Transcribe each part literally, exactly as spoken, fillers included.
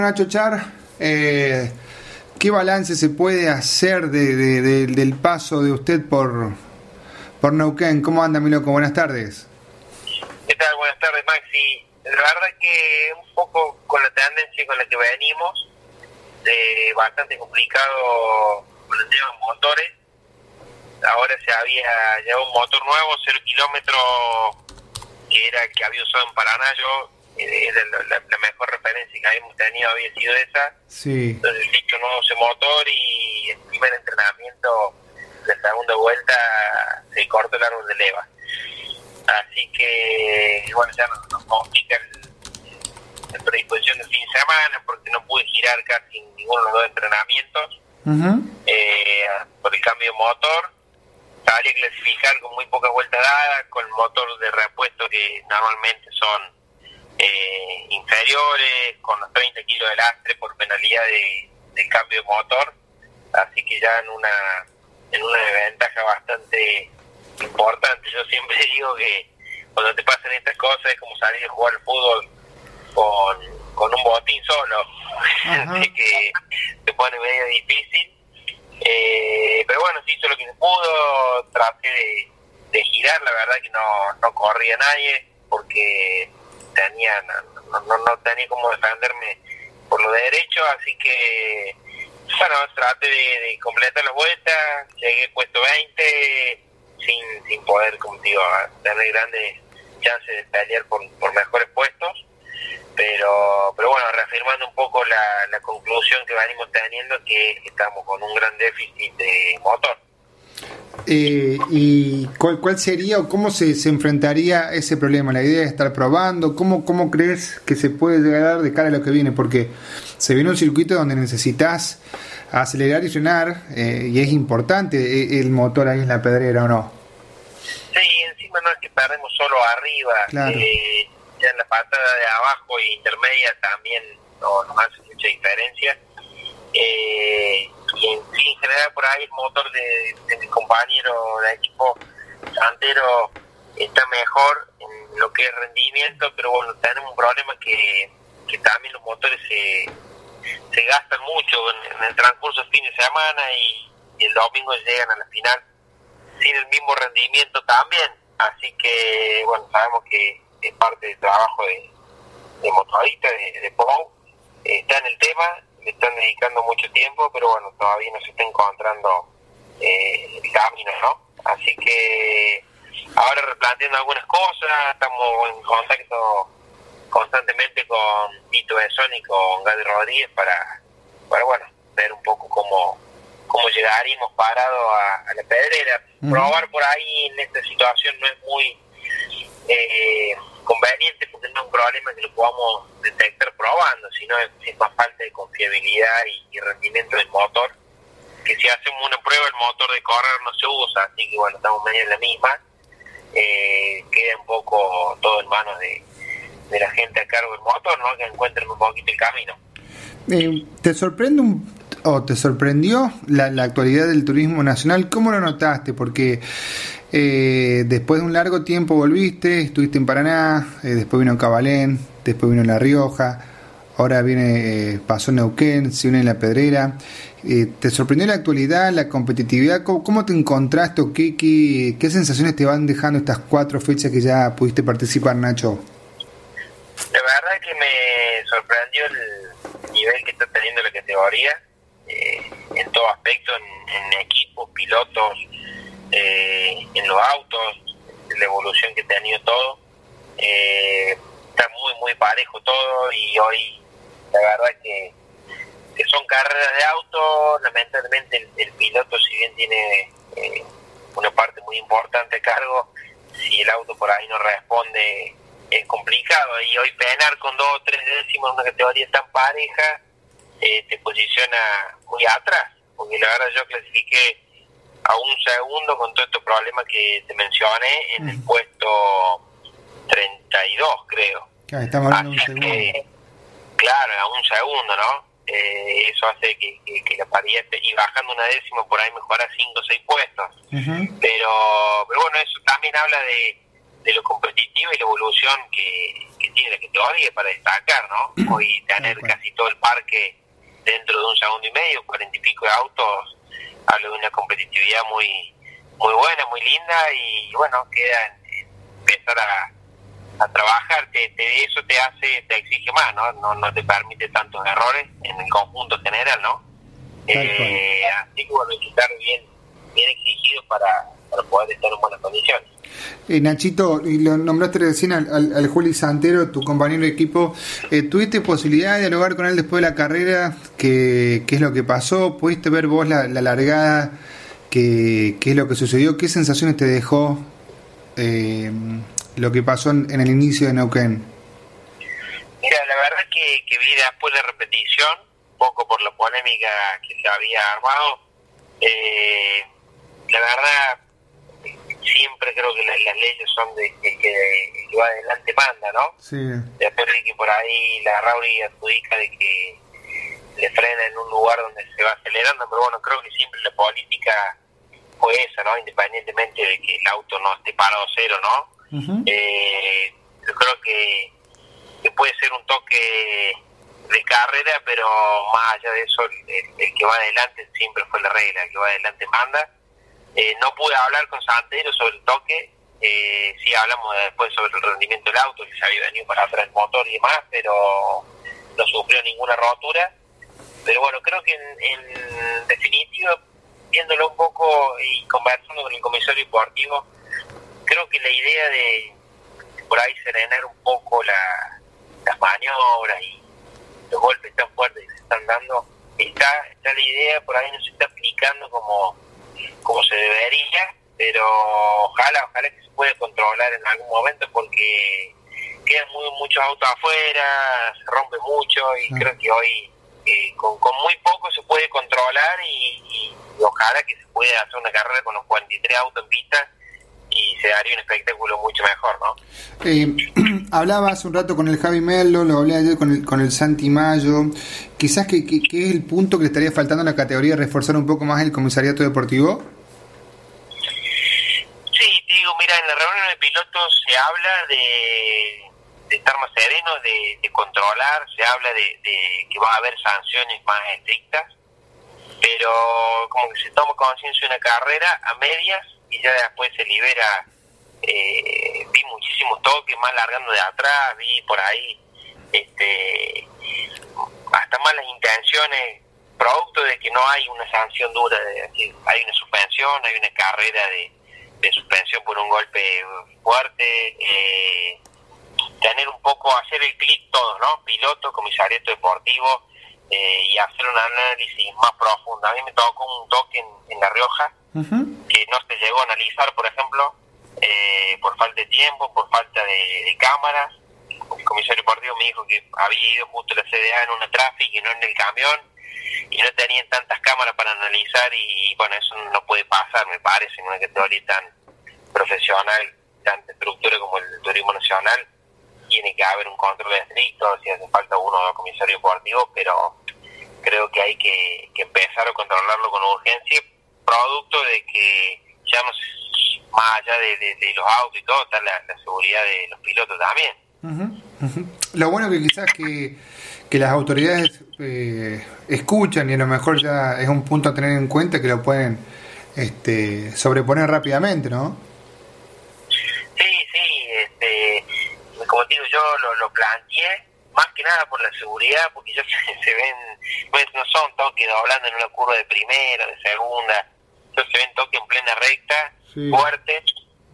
Nacho Char, eh, ¿qué balance se puede hacer de, de, de, del paso de usted por, por Neuquén? ¿Cómo anda, mi loco? Buenas tardes. ¿Qué tal? Buenas tardes, Maxi. La verdad que un poco con la tendencia con la que venimos, de bastante complicado con el tema de motores. Ahora se había llevado un motor nuevo, cero kilómetros, que era el que había usado en Paraná. Yo, eh, la, la, la mejor referencia que habíamos tenido había sido esa. Sí. Entonces, listo, nuevo ese motor, y el primer entrenamiento, la segunda vuelta, se cortó el árbol de leva. Así que, bueno, ya nos, nos complica la predisposición del fin de semana, porque no pude girar casi ninguno de los dos entrenamientos, uh-huh. eh, por el cambio de motor. Salí a clasificar con muy pocas vueltas dadas, con el motor de repuesto que normalmente son eh, inferiores, con los treinta kilos de lastre por penalidad de, de cambio de motor. Así que ya en una, en una desventaja bastante importante. Yo siempre digo que cuando te pasan estas cosas es como salir a jugar al fútbol con, con un botín solo. Así que se pone medio difícil. Eh, pero bueno, se hizo lo que se pudo. Traté de, de girar, la verdad que no, no corría nadie, porque tenía no, no, no tenía cómo defenderme por lo derecho, así que bueno, traté de, de completar las vueltas. Llegué puesto veinte sin, sin poder, como digo, tener grandes chances de pelear por, por mejores puestos, pero pero bueno, reafirmando un poco la, la conclusión que venimos teniendo, que es que estamos con un gran déficit de motor. Eh, ¿Y cuál, cuál sería o cómo se, se enfrentaría ese problema? La idea es estar probando. ¿Cómo, cómo crees que se puede llegar de cara a lo que viene? Porque se viene un circuito donde necesitas acelerar y frenar, eh, y es importante el motor ahí en la pedrera, ¿o no? Sí, encima no es que perdemos solo arriba, claro. eh, ya en la patada de abajo e intermedia también no, nos hace mucha diferencia. Eh, y en, en general por ahí el motor de, de mi compañero de equipo Santero está mejor en lo que es rendimiento, pero bueno, tenemos un problema que, que también los motores se, se gastan mucho en, en el transcurso del fin de semana, y, y el domingo llegan a la final sin el mismo rendimiento también. Así que bueno, sabemos que es parte del trabajo de, de motorista, de, de P O U. Eh, está en el tema, le están dedicando mucho tiempo, pero bueno, todavía no se está encontrando eh, el camino, ¿no? Así que ahora replanteando algunas cosas, estamos en contacto constantemente con Tito Besón y con Gaby Rodríguez para, para bueno, ver un poco cómo, cómo llegaríamos parados a, a la pedrera. Uh-huh. Probar por ahí en esta situación no es muy eh, conveniente, porque no es un problema que lo podamos detectar probando, sino es, es más falta de confiabilidad y, y rendimiento del motor, que si hacemos una prueba el motor de correr no se usa, así que bueno, estamos medio en la misma. Eh, queda un poco todo en manos de, de la gente a cargo del motor, ¿no? Que encuentren un poquito el camino. Eh, ¿Te sorprende un, o te sorprendió la, la actualidad del turismo nacional? ¿Cómo lo notaste? Porque eh, después de un largo tiempo volviste, estuviste en Paraná, eh, después vino Cabalén, después vino La Rioja, ahora viene, eh, pasó Neuquén, se une en La Pedrera. Eh, ¿Te sorprendió la actualidad, la competitividad? ¿Cómo, cómo te encontraste o qué, qué, qué sensaciones te van dejando estas cuatro fechas que ya pudiste participar, Nacho? La verdad es que me sorprendió el nivel que está teniendo la categoría, eh, en todo aspecto, en, en equipos, pilotos, eh, en los autos, la evolución que ha tenido todo. Eh, está muy, muy parejo todo, y hoy la verdad que, que son carreras de auto. Lamentablemente el, el piloto, si bien tiene eh, una parte muy importante a cargo, si el auto por ahí no responde es complicado, y hoy penar con dos o tres décimos en una categoría tan pareja eh, te posiciona muy atrás, porque la verdad yo clasifiqué a un segundo con todos estos problemas que te mencioné en el puesto treinta y dos, creo. Claro, estamos hablando de un Así segundo. Que, claro, a un segundo, ¿no? Eh, eso hace que, que, que la paridad, y bajando una décima por ahí mejora cinco o seis puestos. Uh-huh. Pero, pero bueno, eso también habla de de lo competitivo y la evolución que, que tiene la categoría para destacar, ¿no? Hoy tener okay. casi todo el parque dentro de un segundo y medio, cuarenta y pico de autos, habla de una competitividad muy muy buena, muy linda, y bueno, queda empezar a, a trabajar, te, te, eso te hace, te exige más, ¿no? No, no te permite tantos errores en el conjunto general, ¿no? Eh, así que bueno, hay que estar bien, bien exigido para, para poder estar en buenas condiciones. Eh, Nachito, y lo nombraste recién al, al, al Juli Santero, tu compañero de equipo. Eh, ¿Tuviste posibilidad de dialogar con él después de la carrera? ¿Qué, qué es lo que pasó? ¿Pudiste ver vos la, la largada? ¿Qué, ¿Qué es lo que sucedió? ¿Qué sensaciones te dejó eh, lo que pasó en, en el inicio de Neuquén? Mira, la verdad que, que vi después la repetición, un poco por la polémica que se había armado. Eh, la verdad, siempre creo que las, las leyes son de que, que, que va adelante manda, ¿no? Sí. Después vi que por ahí la Rauri adjudica de que le frena en un lugar donde se va acelerando, pero bueno, creo que siempre la política fue esa, ¿no? Independientemente de que el auto no esté parado cero, ¿no? Uh-huh. Eh, yo creo que, que puede ser un toque de carrera, pero más allá de eso, el, el que va adelante siempre fue la regla, el que va adelante manda. Eh, no pude hablar con Santero sobre el toque, eh, sí hablamos después sobre el rendimiento del auto, que se había venido para atrás el motor y demás, pero no sufrió ninguna rotura. Pero bueno, creo que en, en definitiva, viéndolo un poco y conversando con el comisario deportivo, creo que la idea de por ahí serenar un poco la, las maniobras y los golpes tan fuertes que se están dando, está, está la idea, por ahí no se está aplicando como, como se debería, pero ojalá, ojalá que se pueda controlar en algún momento, porque quedan muy, muchos autos afuera, se rompe mucho, y ah. creo que hoy eh, con, con muy poco se puede controlar, y, y, y ojalá que se pueda hacer una carrera con los cuarenta y tres autos en pista, y se daría un espectáculo mucho mejor, ¿no? Eh, hablaba hace un rato con el Javi Melo, lo hablé ayer con el, con el Santi Mayo. Quizás que, que, que es el punto que le estaría faltando a la categoría, reforzar un poco más el comisariato deportivo. Sí, te digo, mira, en la reunión de pilotos se habla de, de estar más serenos, de, de controlar, se habla de, de que va a haber sanciones más estrictas, pero como que se toma conciencia de una carrera a medias, y ya después se libera. Eh, vi muchísimos toques, más largando de atrás, vi por ahí este hasta malas intenciones, producto de que no hay una sanción dura, de decir, hay una suspensión, hay una carrera de, de suspensión por un golpe fuerte, eh, tener un poco, hacer el clic todos, ¿no? Piloto, comisariato deportivo, eh, y hacer un análisis más profundo. A mí me tocó un toque en, en La Rioja, uh-huh. que no se llegó a analizar, por ejemplo, eh, por falta de tiempo, por falta de, de cámaras. El comisario deportivo me dijo que había ido justo la C D A en una tráfico y no en el camión, y no tenían tantas cámaras para analizar, y bueno, eso no puede pasar, me parece, en una categoría tan profesional, tanta estructura como el turismo nacional. Tiene que haber un control estricto, si hace falta uno o dos comisarios deportivos, pero creo que hay que, que empezar a controlarlo con urgencia, producto de que ya no sé, más allá de, de, de los autos y todo, está la, la seguridad de los pilotos también. Uh-huh, uh-huh. Lo bueno que quizás que, que las autoridades eh, escuchan, y a lo mejor ya es un punto a tener en cuenta, que lo pueden este, sobreponer rápidamente, ¿no? Sí, sí, este, como te digo, yo lo, lo planteé más que nada por la seguridad, porque ya se, se ven, pues no son toques doblando en una curva de primera, de segunda, ya se ven toques en plena recta, sí. fuertes,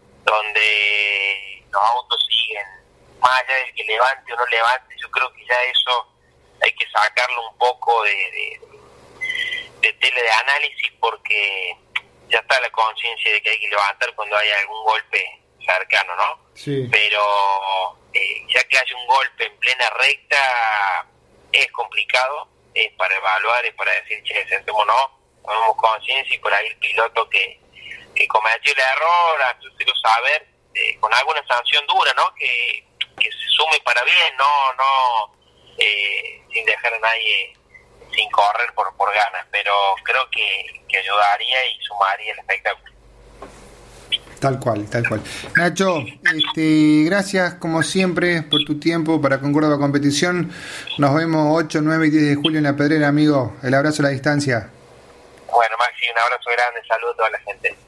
donde los autos siguen, más allá del que levante o no levante. Yo creo que ya eso hay que sacarlo un poco de, de, de tele de análisis, porque ya está la conciencia de que hay que levantar cuando hay algún golpe cercano, ¿no? Sí. Pero eh, ya que haya un golpe en plena recta, es complicado, es para evaluar, es para decir, che, sentémonos, tomemos conciencia, y por ahí el piloto que, que cometió el error, hacerlo saber, eh, con alguna sanción dura, ¿no? Que, que se sume para bien, no, no, eh, sin dejar a nadie sin correr por, por ganas, pero creo que, que ayudaría y sumaría el espectáculo. Tal cual, tal cual. Nacho, este, gracias como siempre por tu tiempo para Con Córdoba Competición. Nos vemos ocho, nueve y diez de julio en La Pedrera, amigo. El abrazo a la distancia. Bueno, Maxi, un abrazo grande, saludos a toda la gente.